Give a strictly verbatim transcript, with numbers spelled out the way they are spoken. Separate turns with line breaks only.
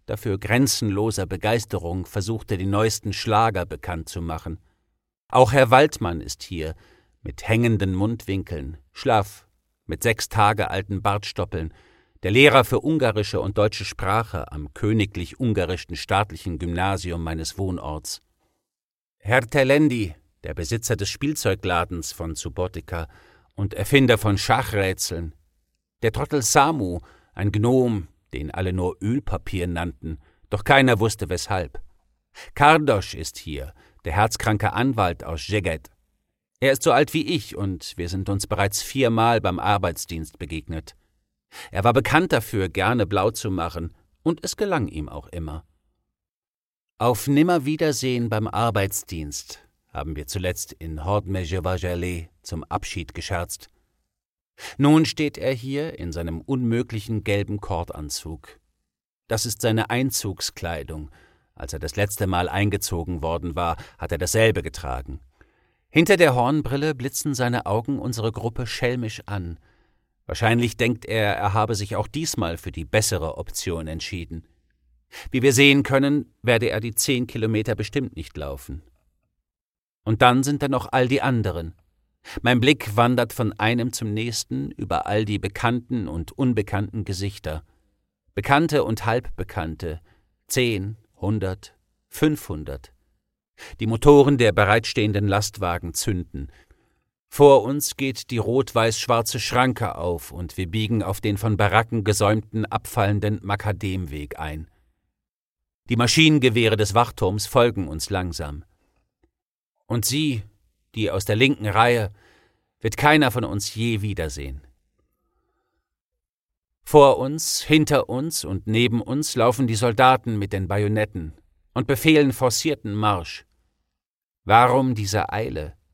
dafür grenzenloser Begeisterung versuchte, die neuesten Schlager bekannt zu machen. Auch Herr Waldmann ist hier, mit hängenden Mundwinkeln, schlaff, mit sechs Tage alten Bartstoppeln, der Lehrer für ungarische und deutsche Sprache am königlich-ungarischen staatlichen Gymnasium meines Wohnorts. Herr Telendi, der Besitzer des Spielzeugladens von Subotica und Erfinder von Schachrätseln. Der Trottel Samu, ein Gnom, den alle nur Ölpapier nannten, doch keiner wusste weshalb. Kardosch ist hier, der herzkranke Anwalt aus Szeged. Er ist so alt wie ich und wir sind uns bereits viermal beim Arbeitsdienst begegnet. Er war bekannt dafür, gerne blau zu machen, und es gelang ihm auch immer. Auf Nimmerwiedersehen beim Arbeitsdienst, haben wir zuletzt in Hordmezhevajale zum Abschied gescherzt. Nun steht er hier in seinem unmöglichen gelben Kordanzug. Das ist seine Einzugskleidung. Als er das letzte Mal eingezogen worden war, hat er dasselbe getragen. Hinter der Hornbrille blitzen seine Augen unsere Gruppe schelmisch an. Wahrscheinlich denkt er, er habe sich auch diesmal für die bessere Option entschieden. Wie wir sehen können, werde er die zehn Kilometer bestimmt nicht laufen. Und dann sind da noch all die anderen. Mein Blick wandert von einem zum nächsten über all die bekannten und unbekannten Gesichter. Bekannte und Halbbekannte, zehn, hundert, fünfhundert. Die Motoren der bereitstehenden Lastwagen zünden. Vor uns geht die rot-weiß-schwarze Schranke auf und wir biegen auf den von Baracken gesäumten, abfallenden Makademweg ein. Die Maschinengewehre des Wachturms folgen uns langsam. Und sie, die aus der linken Reihe, wird keiner von uns je wiedersehen. Vor uns, hinter uns und neben uns laufen die Soldaten mit den Bajonetten und befehlen forcierten Marsch. Warum diese Eile?